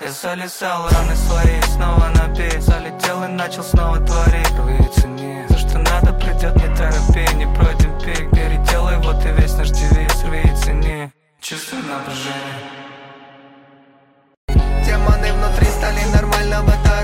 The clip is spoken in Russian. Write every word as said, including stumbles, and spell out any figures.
Я залезал в раны свои, снова напить. Залетел и начал снова творить. Первые цени, то что надо придет, не торопи.